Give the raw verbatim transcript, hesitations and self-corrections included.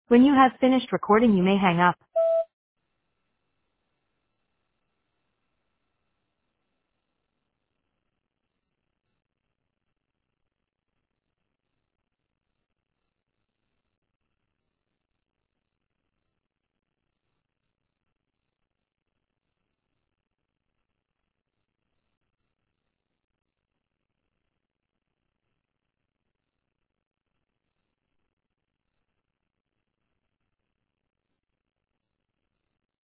When you have finished recording, you may hang up.